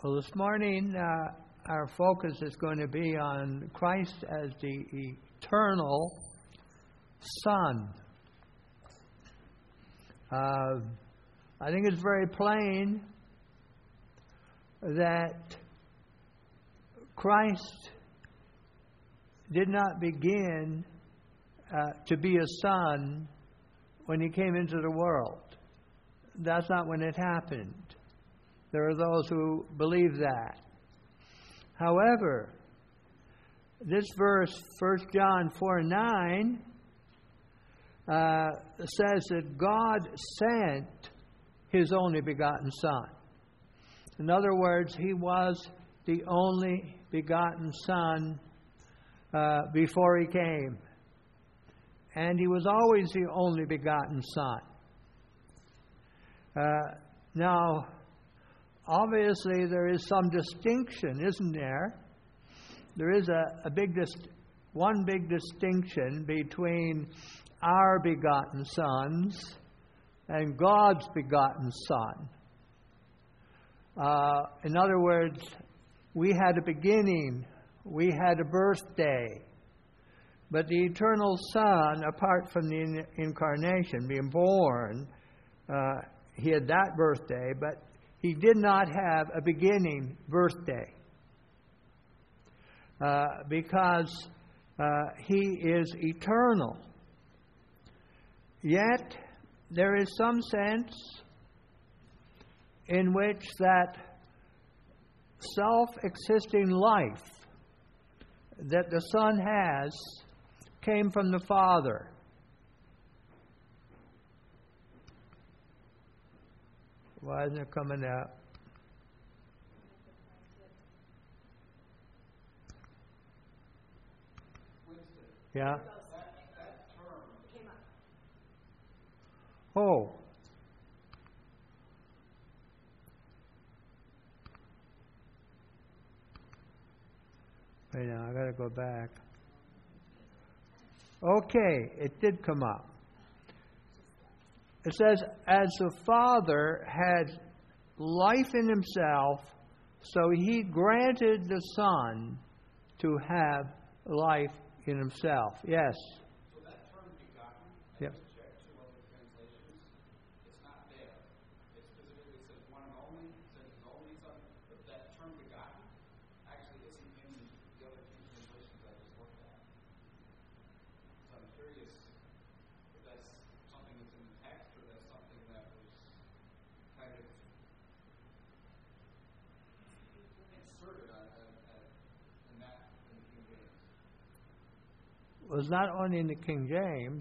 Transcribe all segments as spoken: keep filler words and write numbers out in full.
Well, this morning uh, our focus is going to be on Christ as the eternal Son. Uh, I think it's very plain that Christ did not begin uh, to be a son when he came into the world. That's not when it happened. There are those who believe that. However, this verse, First John four nine, uh, says that God sent His only begotten Son. In other words, He was the only begotten Son uh, before He came. And He was always the only begotten Son. Uh, now, obviously, there is some distinction, isn't there? There is a, a big dis- one big distinction between our begotten sons and God's begotten Son. Uh, in other words, we had a beginning, we had a birthday, but the eternal Son, apart from the in- incarnation, being born, uh, he had that birthday, but He did not have a beginning birthday uh, because uh, He is eternal. Yet, there is some sense in which that self-existing life that the Son has came from the Father. Why isn't it coming out? Yeah? Oh. Wait now, I gotta go back. Okay, it did come up. It says, as the Father had life in Himself, so He granted the Son to have life in Himself. Yes? So that term begotten, I yep. just checked two other translations. It's not there. It specifically says one and only, it says His only Son, but that term begotten actually isn't in the other two translations I just looked at. So I'm curious if that's something that's in the text or that's something that was kind of inserted on, on, on, in that in the King James. Was not only in the King James.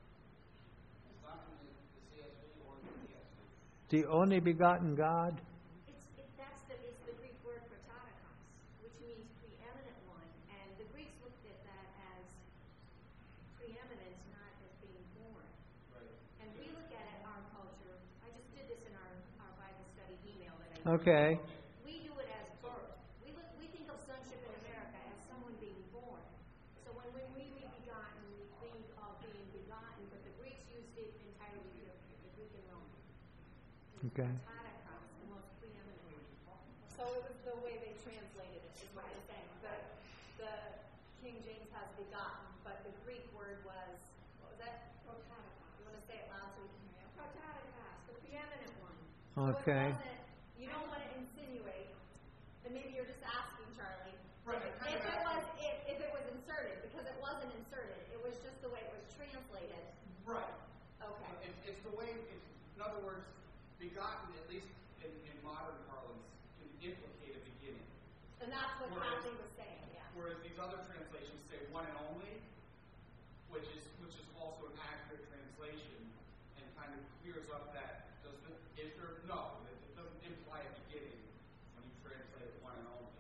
It's not in the, the C S B or the E S V. The only begotten God. It's, it, that's the, it's the Greek word prototokos, which means preeminent one. And the Greeks looked at that as preeminence, not as being born. Right. And we look at it in our culture. I just did this in our, our Bible study email that I Okay. We do it as birth. We look. We think of sonship in America as someone being born. So when we read begotten, we think of being begotten, but the Greeks used it entirely different, the Greek and Roman. Okay. Prototokos, the most preeminent. So it was the way they translated it, is what I'm saying. The, the King James has begotten, but the Greek word was, what was that? Prototokos. You want to say it loud so we can hear you? Prototokos, the preeminent one. Okay. So it wasn't, you don't want to insinuate, and maybe you're just asking, Charlie, Right. if it was if, if it was inserted, because it wasn't inserted, it was just the way it was translated. Right. Okay. It, it's the way, it's, in other words, begotten, at least in, in modern parlance, can implicate a beginning. And that's what Whereas- Kathy was saying, yeah. Whereas these other translations say one and only, which is which is also an accurate translation, and kind of clears up that, doesn't it? Is there? No, it, it doesn't imply a beginning when you translate it one and only.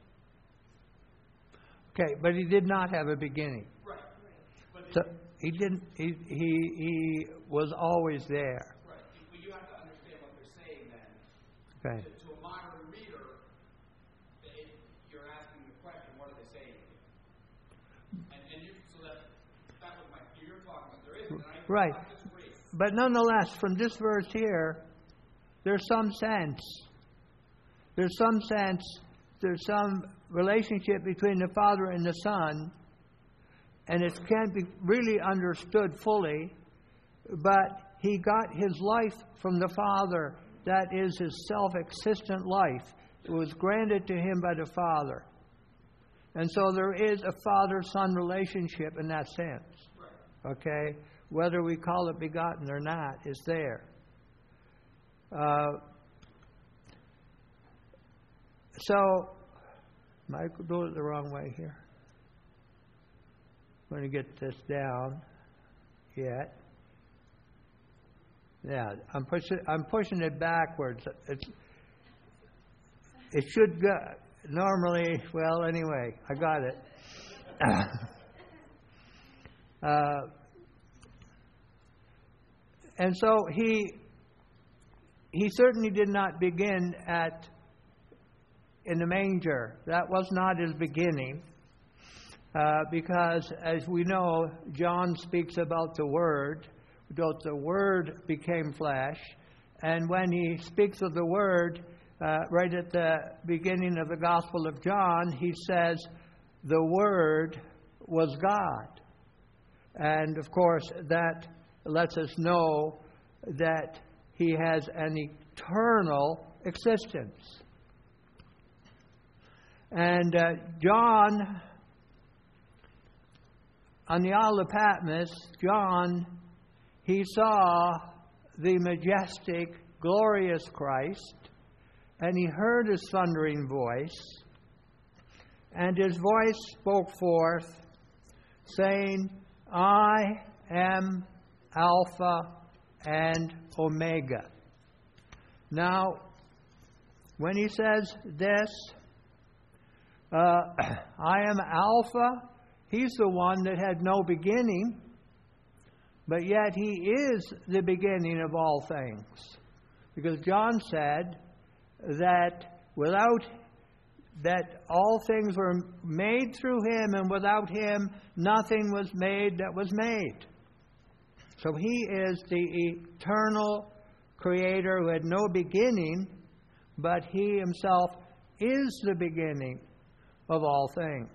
Okay, but He did not have a beginning. Right. But So He didn't. He he, he was always there. right. But you have to understand what they're saying then. Okay. To, to a modern reader, it, you're asking the question, what are they saying? And, and you, so that that was my, you're talking about, there is, and I, Right. I disagree. But nonetheless, from this verse here, there's some sense. There's some sense there's some relationship between the Father and the Son, and it can't be really understood fully, but he got his life from the Father. That is his self-existent life. It was granted to him by the Father. And so there is a father-son relationship in that sense. Okay? Whether we call it begotten or not is there. Uh, so, Mike, do it the wrong way here. I'm going to get this down yet. Yeah, I'm pushing. I'm pushing it backwards. It's, it should go normally. Well, anyway, I got it. uh, and so he he certainly did not begin at in the manger. That was not his beginning, uh, because as we know, John speaks about the Word. That the Word became flesh. And when he speaks of the Word, uh, right at the beginning of the Gospel of John, he says, the Word was God. And of course, that lets us know that he has an eternal existence. And uh, John, on the Isle of Patmos, John, he saw the majestic, glorious Christ, and he heard his thundering voice, and his voice spoke forth, saying, I am Alpha and Omega. Now, when he says this, uh, I am Alpha, he's the one that had no beginning, but yet he is the beginning of all things. Because John said that without that all things were made through him, and without him nothing was made that was made. So he is the eternal creator who had no beginning, but he himself is the beginning of all things.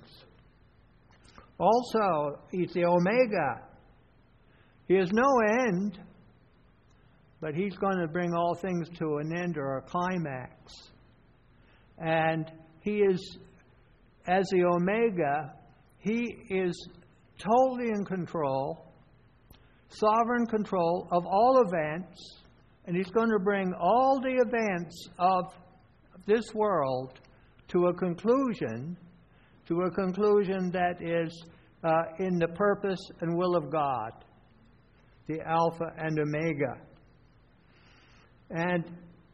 Also, he's the Omega. He has no end, but he's going to bring all things to an end or a climax. And he is, as the Omega, he is totally in control, sovereign control of all events, and he's going to bring all the events of this world to a conclusion, to a conclusion that is uh, in the purpose and will of God. The Alpha and Omega. And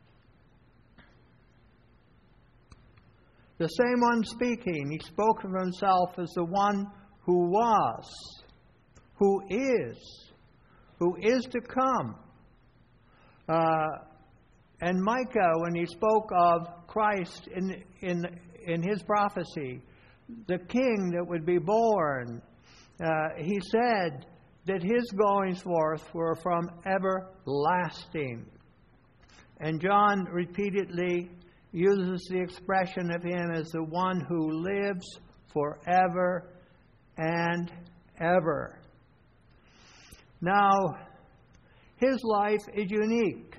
the same one speaking, he spoke of himself as the one who was, who is, who is to come. Uh, and Micah, when he spoke of Christ in, in, in his prophecy, the king that would be born, uh, he said that his goings forth were from everlasting. And John repeatedly uses the expression of him as the one who lives forever and ever. Now, his life is unique,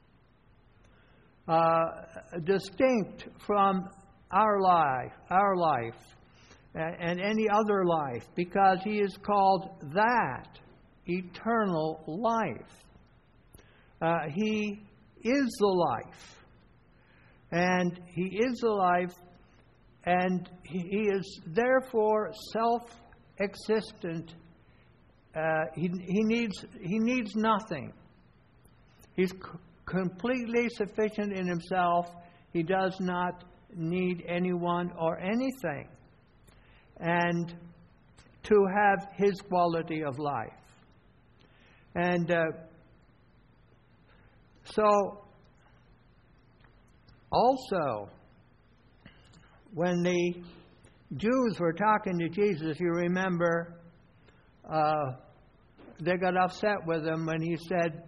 uh, distinct from our life, our life. And any other life, because he is called that eternal life. Uh, he is the life. And he is the life, and he is therefore self-existent. Uh, he, he, needs, he needs nothing. He's c- completely sufficient in himself. He does not need anyone or anything. And to have his quality of life. And uh, so, also, when the Jews were talking to Jesus, you remember, uh, they got upset with him when he said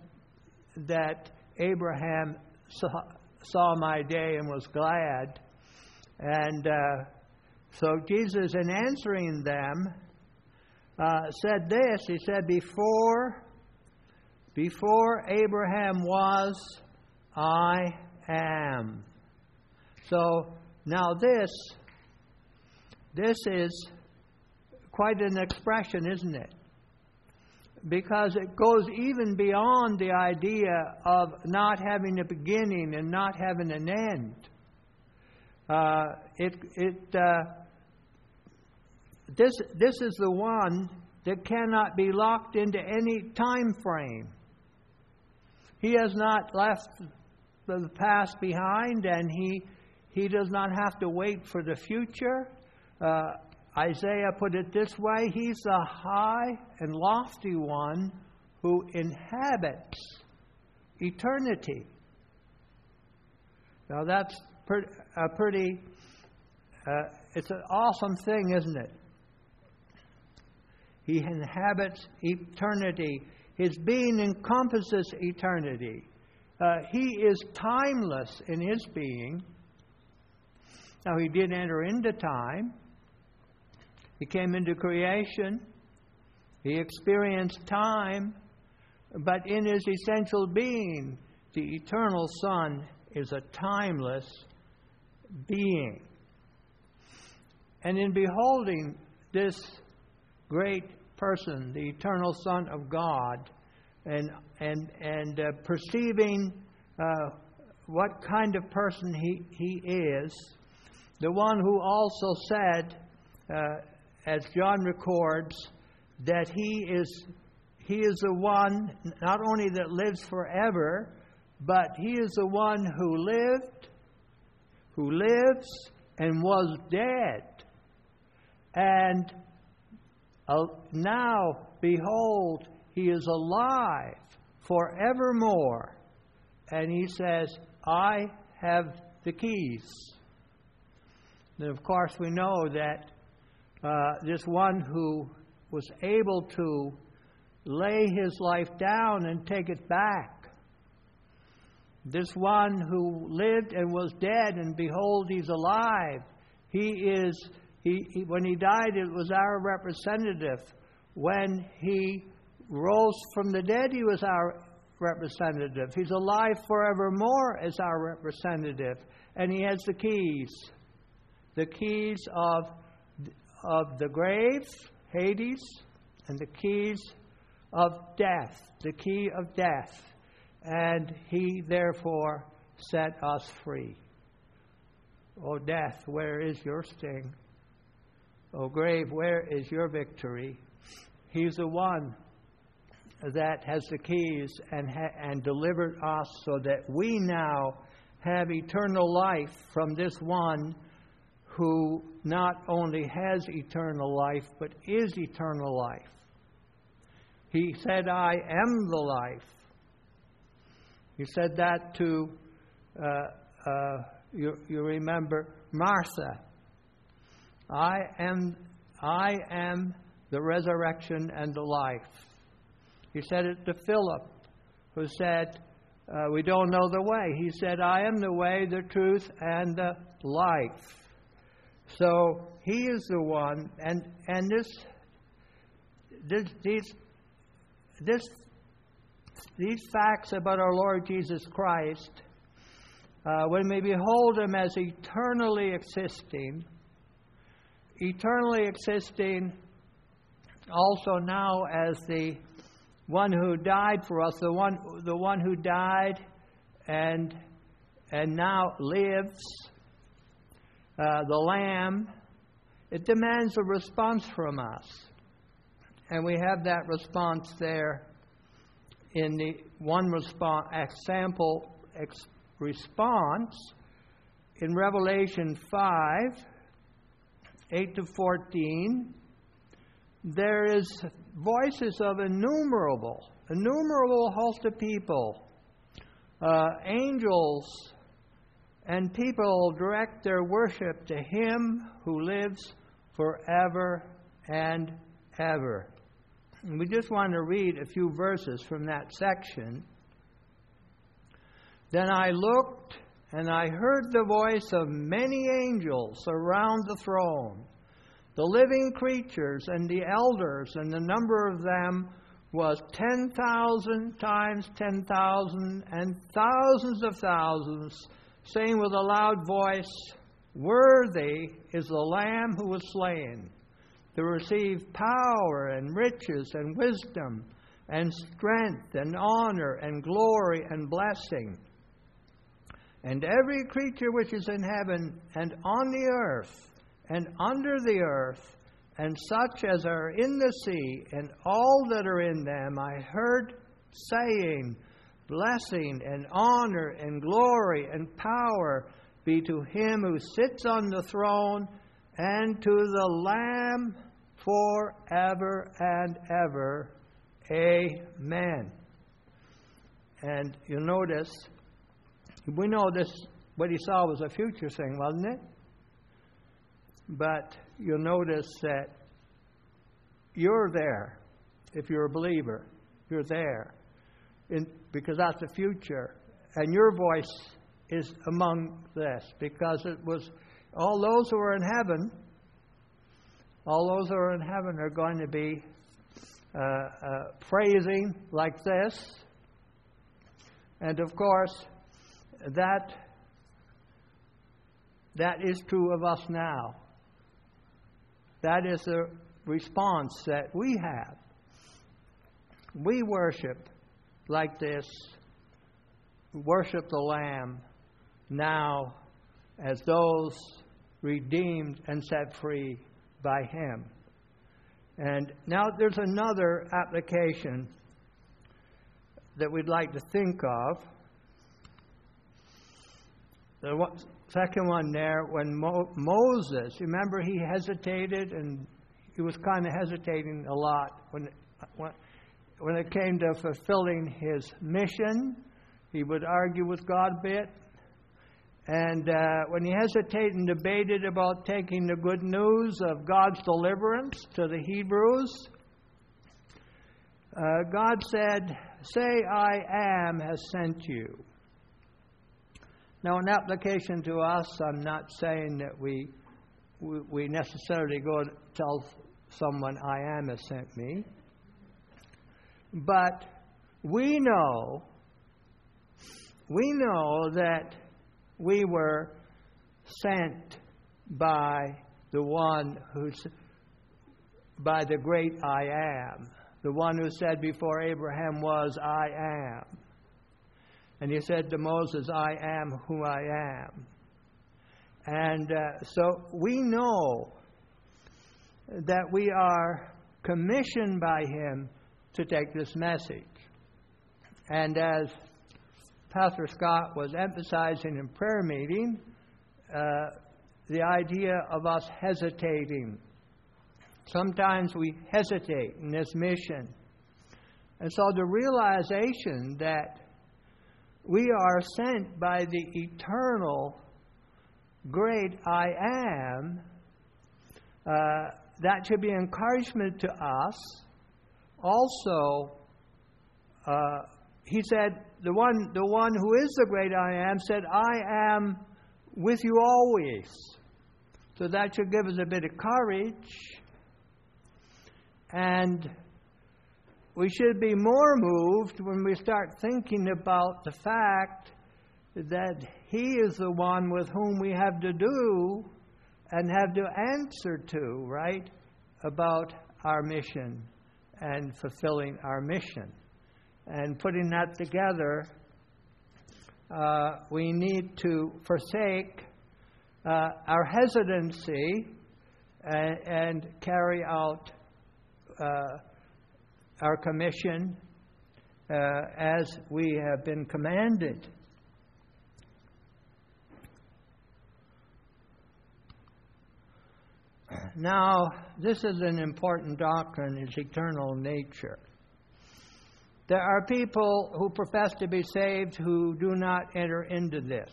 that Abraham saw, saw my day and was glad. And uh, so Jesus, in answering them, uh, said this. He said, before, before Abraham was, I am. So now this, this is quite an expression, isn't it? Because it goes even beyond the idea of not having a beginning and not having an end. Uh, it it uh, this this is the one that cannot be locked into any time frame. He has not left the past behind, and he he does not have to wait for the future. Uh, Isaiah put it this way: He's the high and lofty one who inhabits eternity. Now that's a pretty, uh, it's an awesome thing, isn't it? He inhabits eternity. His being encompasses eternity. Uh, he is timeless in His being. Now, He did enter into time. He came into creation. He experienced time. But in His essential being, the eternal Son is a timeless being. And in beholding this great person, the eternal Son of God, and and and uh, perceiving uh, what kind of person he, he is, the one who also said, uh, as John records, that he is he is the one not only that lives forever, but He is the one who lived, who lives, and was dead. And uh, now, behold, He is alive forevermore. And He says, I have the keys. And of course, we know that uh, this one who was able to lay His life down and take it back, this one who lived and was dead, and behold, He's alive. He is, he, he when He died, it was our representative. When He rose from the dead, He was our representative. He's alive forevermore as our representative. And He has the keys. The keys of, of the grave, Hades, and the keys of death, the key of death. And He therefore set us free. O death, where is your sting? O grave, where is your victory? He's the one that has the keys and ha- and delivered us so that we now have eternal life from this one who not only has eternal life, but is eternal life. He said, I am the life. He said that to, uh, uh, you, you remember, Martha. I am, I am the resurrection and the life. He said it to Philip, who said, uh, we don't know the way. He said, I am the way, the truth, and the life. So He is the one, and and this, this these this. These facts about our Lord Jesus Christ, uh, when we behold Him as eternally existing, eternally existing also now as the one who died for us, the one, the one who died and and now lives, uh, the Lamb, it demands a response from us. And we have that response there in the one response, example ex, response in Revelation five, eight to fourteen. There is voices of innumerable, innumerable host of people, uh, angels, and people direct their worship to Him who lives forever and ever. And we just want to read a few verses from that section. Then I looked, And I heard the voice of many angels around the throne, the living creatures and the elders, and the number of them was ten thousand times ten thousand and thousands of thousands, saying with a loud voice, "Worthy is the Lamb who was slain to receive power and riches and wisdom and strength and honor and glory and blessing." And every creature which is in heaven and on the earth and under the earth, and such as are in the sea, and all that are in them, I heard saying, "Blessing and honor and glory and power be to him who sits on the throne and to the Lamb forever and ever. Amen." And you'll notice, we know this, what he saw was a future thing, wasn't it? But you'll notice that you're there. If you're a believer, you're there. In, because that's the future. And your voice is among this. Because it was all those who are in heaven, all those who are in heaven are going to be uh, uh, praising like this. And of course, that that is true of us now. That is the response that we have. We worship like this. Worship the Lamb now as those redeemed and set free by Him. And now there's another application that we'd like to think of. The one, second one there, when Mo, Moses, remember he hesitated, and he was kind of hesitating a lot when, when, when it came to fulfilling his mission. He would argue with God a bit. And uh, when he hesitated and debated about taking the good news of God's deliverance to the Hebrews, uh, God said, "Say, I am has sent you." Now, in application to us, I'm not saying that we we, we necessarily go to tell someone, "I am has sent me." But we know, we know that we were sent by the one who's, by the great I am, the one who said before Abraham was, "I am." And he said to Moses, "I am who I am." And uh, so we know that we are commissioned by Him to take this message. And as Pastor Scott was emphasizing in prayer meeting, uh, the idea of us hesitating. Sometimes we hesitate in this mission. And so the realization that we are sent by the eternal great I am, uh, that should be encouragement to us. Also, uh, he said, the one, the one who is the great I am said, "I am with you always." So that should give us a bit of courage. And we should be more moved when we start thinking about the fact that He is the one with whom we have to do and have to answer to, right, about our mission and fulfilling our mission. And putting that together, uh, we need to forsake uh, our hesitancy and, and carry out uh, our commission uh, as we have been commanded. Now, this is an important doctrine, its eternal nature. There are people who profess to be saved who do not enter into this,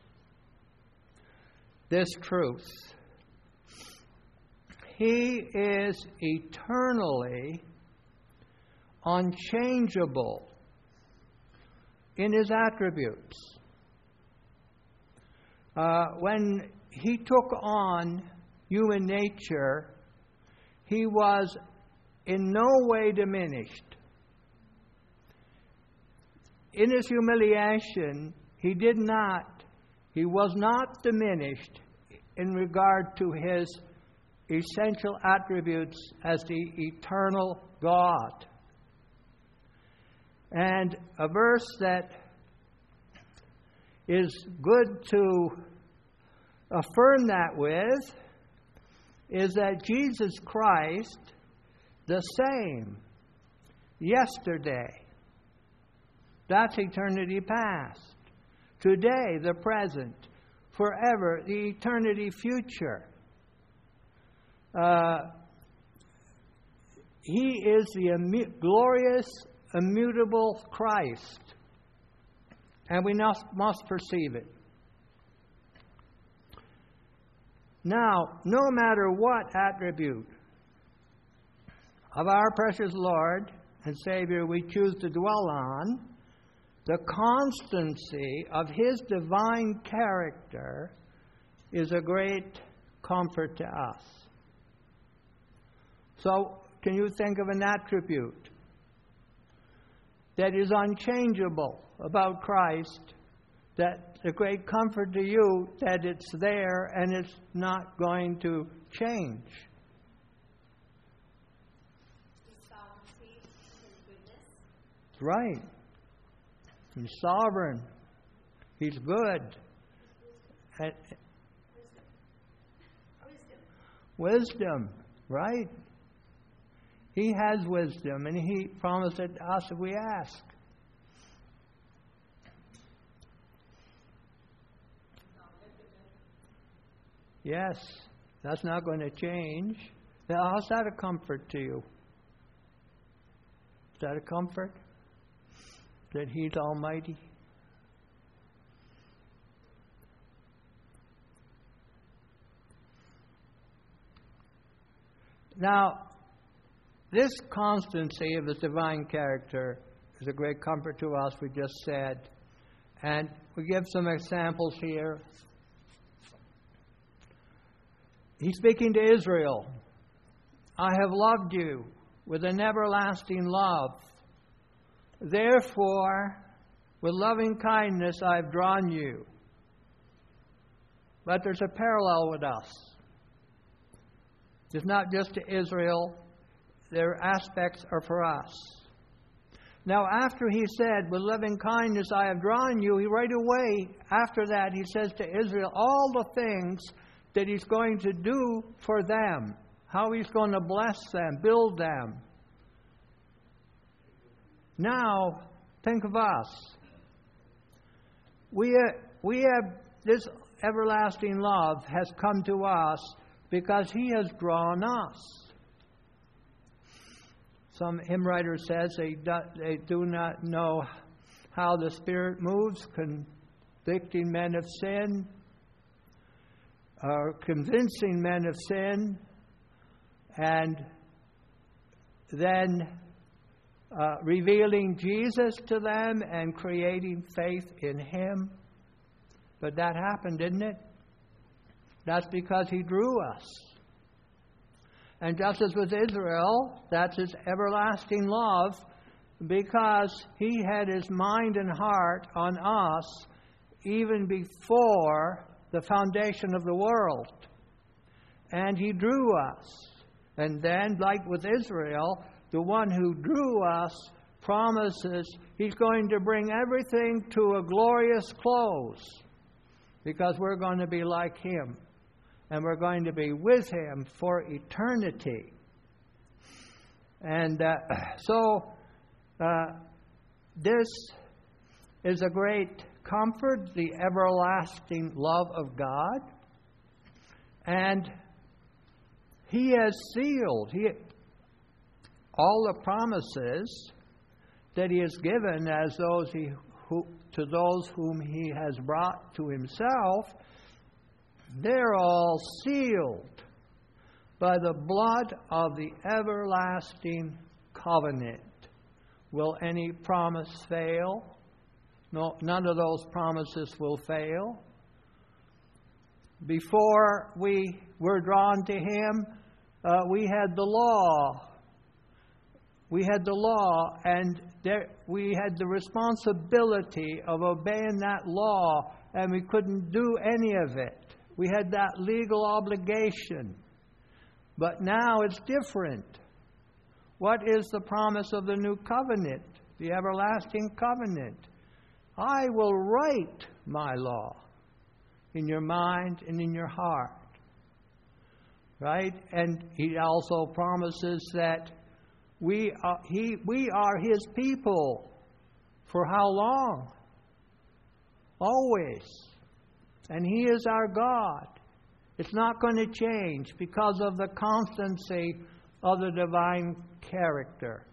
this truth. He is eternally unchangeable in His attributes. uh, when he took on human nature, he was in no way diminished. In his humiliation, he did not, he was not diminished in regard to his essential attributes as the eternal God. And a verse that is good to affirm that with is that Jesus Christ, the same yesterday, that's eternity past, today, the present, forever, the eternity future. Uh, he is the immu- glorious, immutable Christ. And we must, must perceive it. Now, no matter what attribute of our precious Lord and Savior we choose to dwell on, the constancy of His divine character is a great comfort to us. So, can you think of an attribute that is unchangeable about Christ, that's a great comfort to you, that it's there and it's not going to change? His sovereignty, His goodness. That's right. He's sovereign. He's good. And wisdom, right? He has wisdom, and He promised it to us if we ask. Yes, that's not going to change. Now, how's that a comfort to you? Is that a comfort? That He's almighty? Now, this constancy of His divine character is a great comfort to us, we just said. And we give some examples here. He's speaking to Israel. I have loved you with an everlasting love. Therefore, with loving kindness I have drawn you. But there's a parallel with us. It's not just to Israel. Their aspects are for us. Now, after He said, with loving kindness I have drawn you, He right away, after that, He says to Israel all the things that He's going to do for them, how He's going to bless them, build them. Now, think of us. We, uh, we have, this everlasting love has come to us because He has drawn us. Some hymn writer says they do, they do not know how the Spirit moves, convicting men of sin, or convincing men of sin, and then uh, revealing Jesus to them and creating faith in Him. But that happened, didn't it? That's because He drew us. And just as with Israel, that's His everlasting love, because He had His mind and heart on us even before the foundation of the world. And He drew us. And then, like with Israel, the one who drew us promises He's going to bring everything to a glorious close, because we're going to be like Him. And we're going to be with Him for eternity. And uh, so, uh, this is a great comfort, the everlasting love of God. And He has sealed he, all the promises that He has given as those he, who, to those whom He has brought to Himself. They're all sealed by the blood of the everlasting covenant. Will any promise fail? No, none of those promises will fail. Before we were drawn to Him, uh, we had the law. We had the law, and there, we had the responsibility of obeying that law, and we couldn't do any of it. We had that legal obligation. But now it's different. What is the promise of the new covenant, the everlasting covenant? I will write my law in your mind and in your heart. Right? And He also promises that we are, he, we are His people. For how long? Always. And He is our God. It's not going to change because of the constancy of the divine character.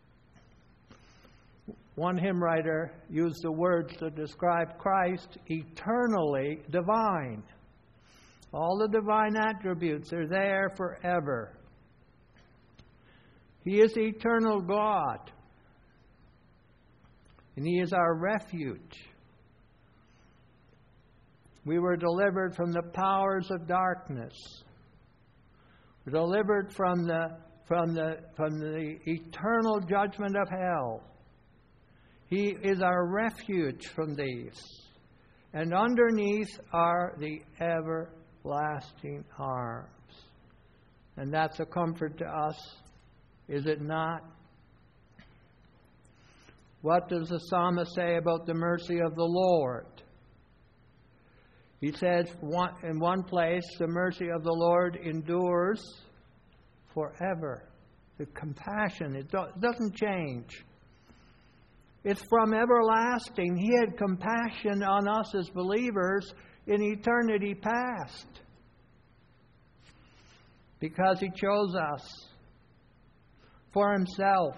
One hymn writer used the words to describe Christ, eternally divine. All the divine attributes are there forever. He is the eternal God. And He is our refuge. We were delivered from the powers of darkness. We're delivered from the from the from the eternal judgment of hell. He is our refuge from these. And underneath are the everlasting arms. And that's a comfort to us, is it not? What does the psalmist say about the mercy of the Lord? He says in one place, the mercy of the Lord endures forever. The compassion, it doesn't change. It's from everlasting. He had compassion on us as believers in eternity past, because He chose us for Himself.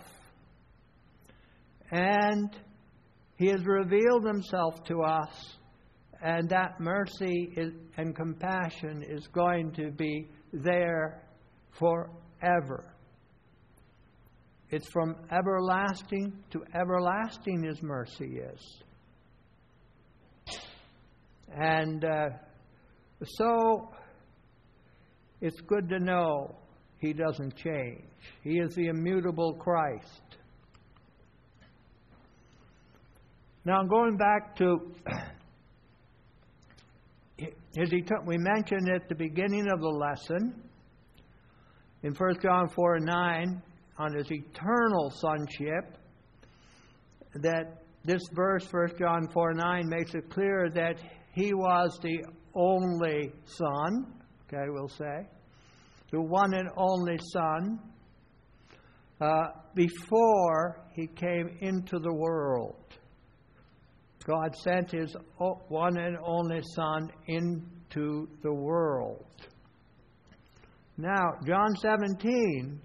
And He has revealed Himself to us. And that mercy is, and compassion is going to be there forever. It's from everlasting to everlasting His mercy is. And uh, so it's good to know He doesn't change. He is the immutable Christ. Now, going back to His etern- we mentioned at the beginning of the lesson, in First John four and nine, on His eternal sonship, that this verse, First John four and nine, makes it clear that He was the only Son, okay, we'll say, the one and only Son, uh, before He came into the world. God sent His one and only Son into the world. Now, John seventeen,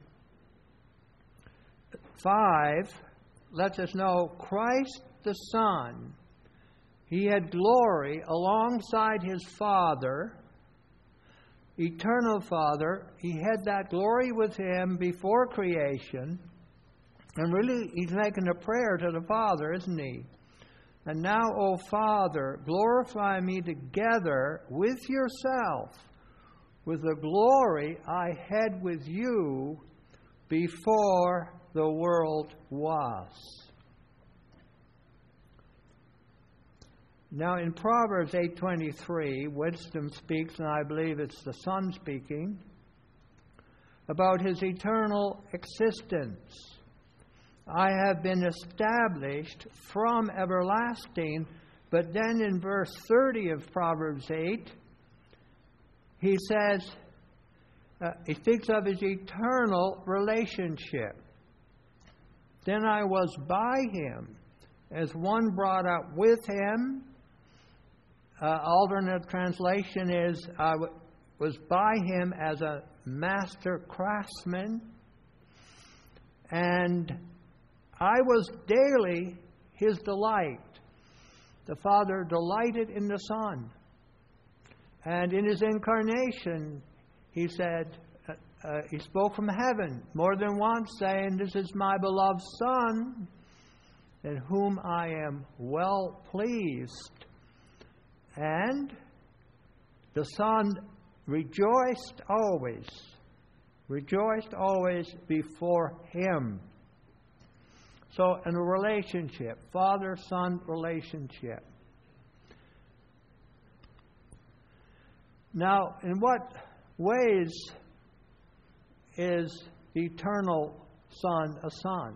five lets us know Christ the Son, He had glory alongside His Father, eternal Father. He had that glory with Him before creation. And really, He's making a prayer to the Father, isn't He? And now, O Father, glorify me together with yourself, with the glory I had with you before the world was. Now, in Proverbs eight twenty-three, wisdom speaks, and I believe it's the Son speaking, about His eternal existence. I have been established from everlasting. But then in verse thirty of Proverbs eight, he says, uh, he speaks of His eternal relationship. Then I was by Him, as one brought up with Him. Uh, alternate translation is, I w- was by Him as a master craftsman. And I was daily His delight. The Father delighted in the Son. And in His incarnation, He said, uh, uh, He spoke from heaven more than once, saying, "This is my beloved Son, in whom I am well pleased." And the Son rejoiced always, rejoiced always before Him. So, in a relationship, father-son relationship. Now, in what ways is the eternal Son a son?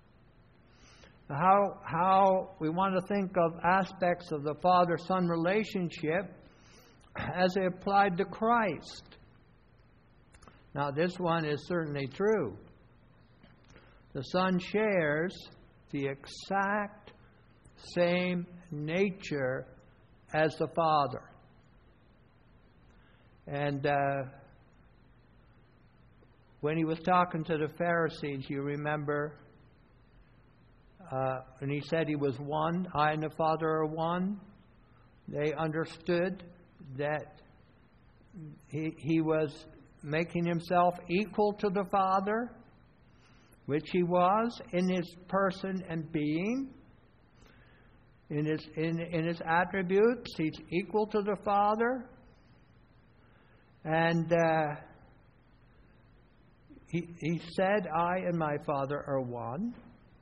How, how we want to think of aspects of the father-son relationship as they applied to Christ. Now, this one is certainly true. The Son shares the exact same nature as the Father. And uh, when He was talking to the Pharisees, you remember, uh, when He said He was one, I and the Father are one, they understood that He, he was making Himself equal to the Father, which He was in His person and being. In His, in, in His attributes, He's equal to the Father. And uh, he, he said, I and my Father are one.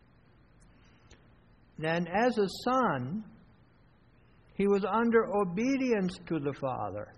Then as a Son, He was under obedience to the Father.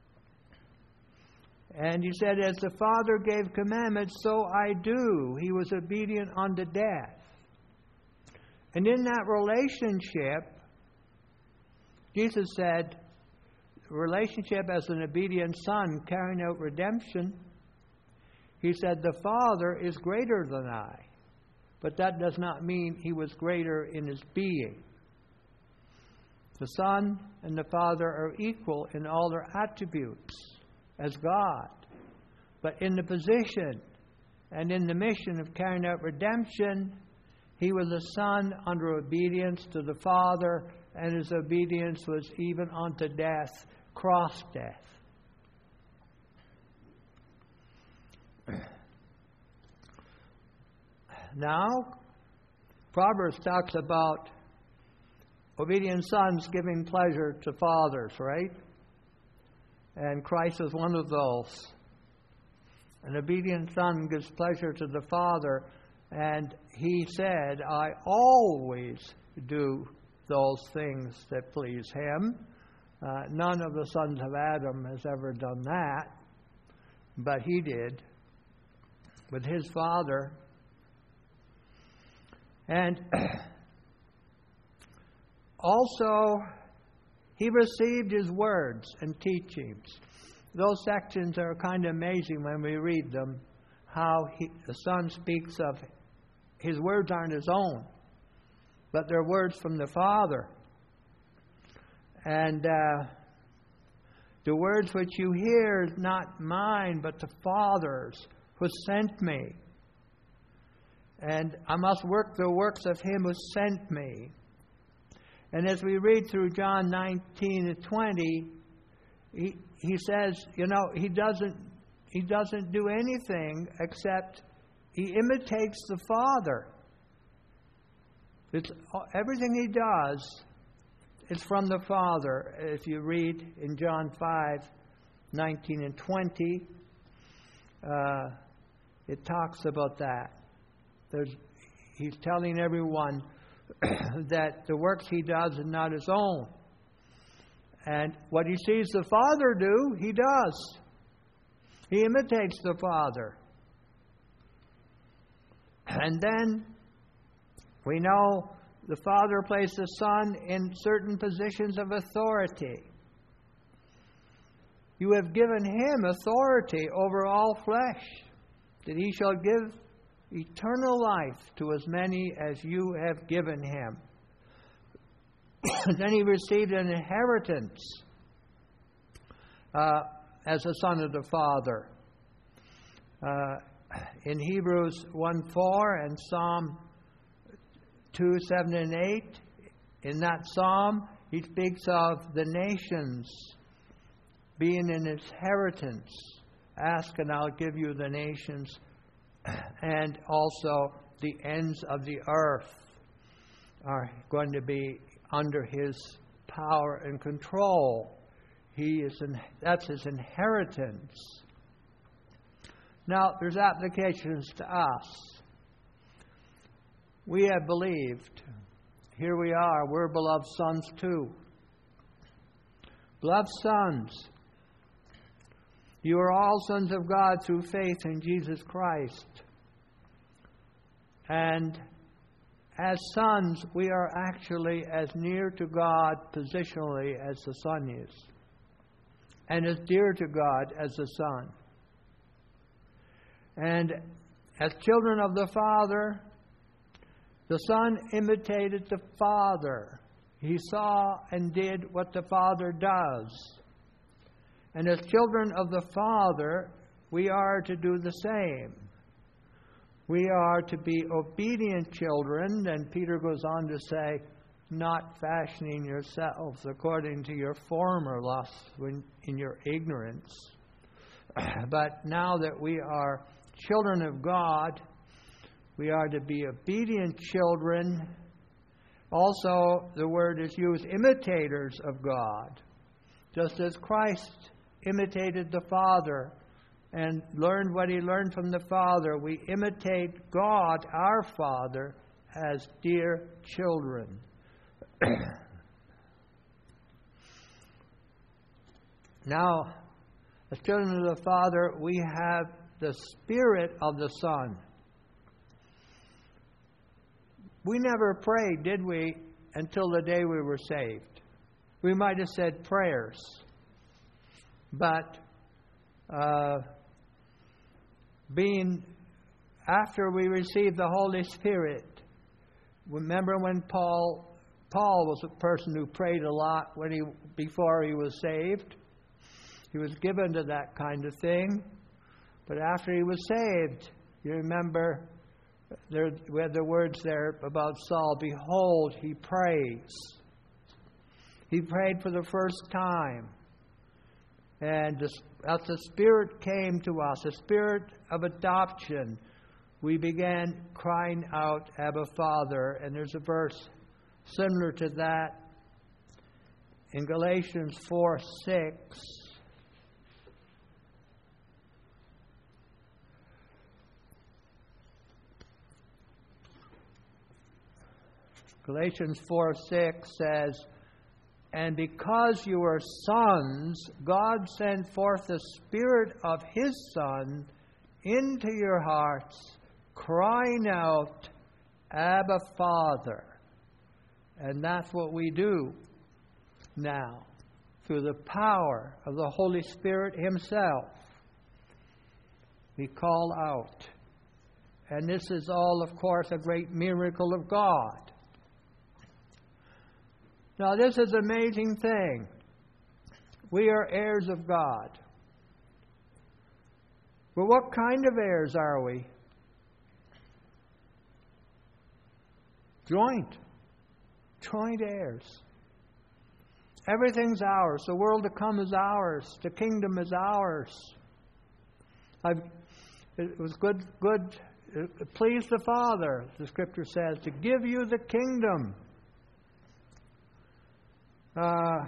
And He said, as the Father gave commandments, so I do. He was obedient unto death. And in that relationship, Jesus said, relationship as an obedient Son carrying out redemption, He said, the Father is greater than I. But that does not mean He was greater in His being. The Son and the Father are equal in all their attributes as God. But in the position and in the mission of carrying out redemption, He was a Son under obedience to the Father, and His obedience was even unto death, cross death. Now, Proverbs talks about obedient sons giving pleasure to fathers, right? And Christ is one of those. An obedient son gives pleasure to the Father, and He said, I always do those things that please Him. Uh, none of the sons of Adam has ever done that, but He did with His Father. And also, He received His words and teachings. Those sections are kind of amazing when we read them, how he, the Son speaks of His words aren't His own, but they're words from the Father. And uh, the words which you hear is not mine, but the Father's who sent me. And I must work the works of Him who sent me. And as we read through John nineteen and twenty, he, he says, you know, he doesn't he doesn't do anything except He imitates the Father. It's, everything He does is from the Father. If you read in John five, nineteen and twenty, uh, it talks about that. There's, he's telling everyone that the works He does are not His own. And what He sees the Father do, He does. He imitates the Father. And then we know the Father placed the Son in certain positions of authority. You have given Him authority over all flesh, that He shall give eternal life to as many as you have given Him. Then He received an inheritance uh, as a son of the Father. Uh, in Hebrews one four and Psalm two seven and eight, in that psalm, he speaks of the nations being an inheritance. Ask and I'll give you the nations, and also the ends of the earth are going to be under His power and control. He is in, that's his inheritance. Now, there's applications to us. We have believed. Here we are. We're beloved sons too. Beloved sons, you are all sons of God through faith in Jesus Christ. And as sons, we are actually as near to God positionally as the Son is, and as dear to God as the Son. And as children of the Father, the Son imitated the Father. He saw and did what the Father does. And as children of the Father, we are to do the same. We are to be obedient children, and Peter goes on to say, not fashioning yourselves according to your former lusts when in your ignorance. But now that we are children of God, we are to be obedient children. Also, the word is used, imitators of God. Just as Christ imitated the Father and learned what he learned from the Father, we imitate God, our Father, as dear children. Now, as children of the Father, we have the Spirit of the Son. We never prayed, did we, until the day we were saved. We might have said prayers, but uh, being after we received the Holy Spirit, remember when Paul Paul was a person who prayed a lot when he before he was saved. He was given to that kind of thing, but after he was saved, you remember there we had the words there about Saul. Behold, he prays. He prayed for the first time. And as the Spirit came to us, the Spirit of adoption, we began crying out, Abba, Father. And there's a verse similar to that in Galatians four six. Galatians four six says, and because you are sons, God sent forth the Spirit of His Son into your hearts, crying out, Abba, Father. And that's what we do now, through the power of the Holy Spirit Himself. We call out. And this is all, of course, a great miracle of God. Now, this is an amazing thing. We are heirs of God. Well, what kind of heirs are we? Joint. Joint heirs. Everything's ours. The world to come is ours. The kingdom is ours. I've, it was good, good, it pleased the Father, the Scripture says, to give you the kingdom. Uh,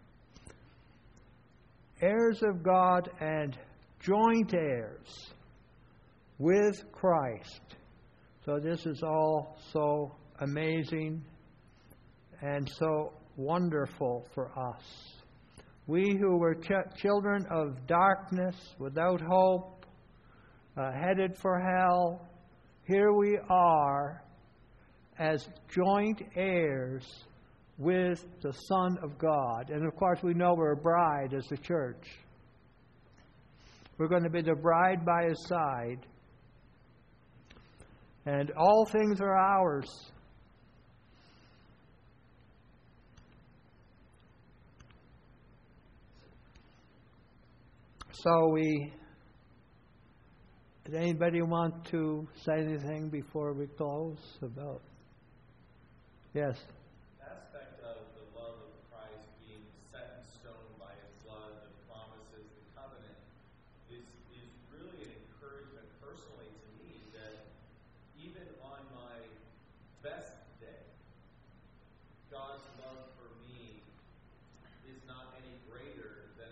heirs of God and joint heirs with Christ. So this is all so amazing and so wonderful for us. We who were ch- children of darkness, without hope, uh, headed for hell, here we are as joint heirs with the Son of God. And of course we know we're a bride as the church. We're going to be the bride by His side. And all things are ours. So we... Did anybody want to say anything before we close about... Yes? God's love for me is not any greater than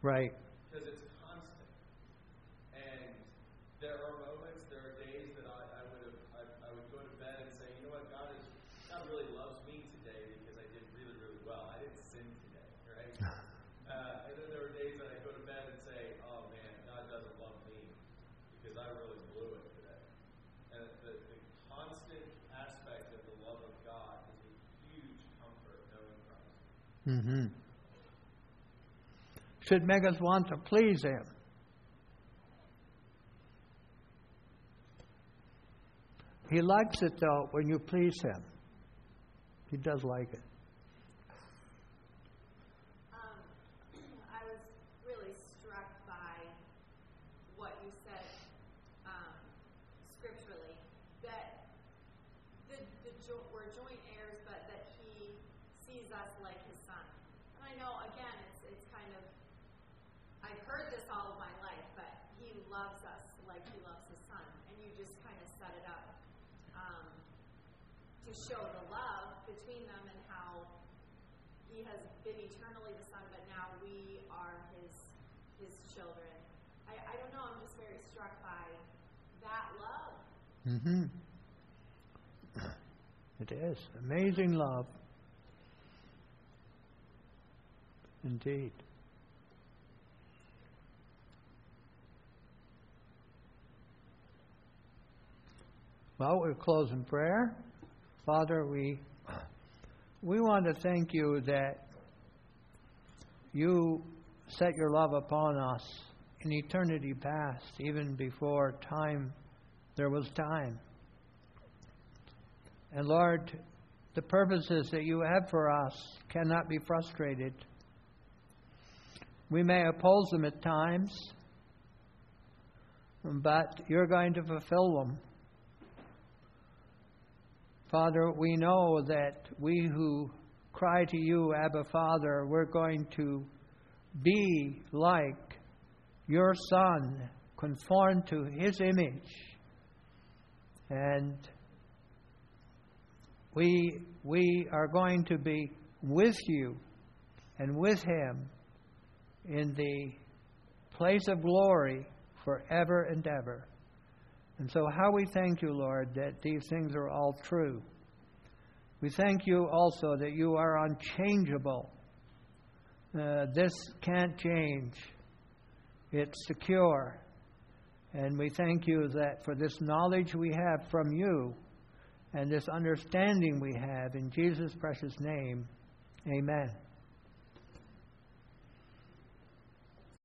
Right. Because it's constant. And there are moments, there are days that I, I would have, I, I would go to bed and say, you know what, God is, God really loves me today because I did really, really well. I didn't sin today, right? uh, and then there are days that I go to bed and say, oh man, God doesn't love me because I really blew it today. And the, the constant aspect of the love of God is a huge comfort knowing Christ. Mm-hmm. Should make us want to please Him. He likes it, though, when you please Him. He does like it. Um, I was really struck by what you said um, scripturally, that the, the jo- we're joint heirs, but that He sees us like His Son. And I know, again, it's it's kind of, I've heard this all of my life, but He loves us like He loves His Son. And you just kind of set it up um, to show the love between them and how He has been eternally the Son, but now we are His His children. I, I don't know, I'm just very struck by that love. Mm-hmm. It is. Amazing love. Indeed. Well, we'll close in prayer. Father, we we want to thank You that You set Your love upon us in eternity past, even before time there was time. And Lord, the purposes that You have for us cannot be frustrated. We may oppose them at times, but You're going to fulfill them. Father, we know that we who cry to You, Abba Father, we're going to be like Your Son, conformed to His image. And we, we are going to be with You and with Him in the place of glory forever and ever. And so how we thank You, Lord, that these things are all true. We thank You also that You are unchangeable. Uh, this can't change. It's secure. And we thank You that for this knowledge we have from You and this understanding we have in Jesus' precious name. Amen.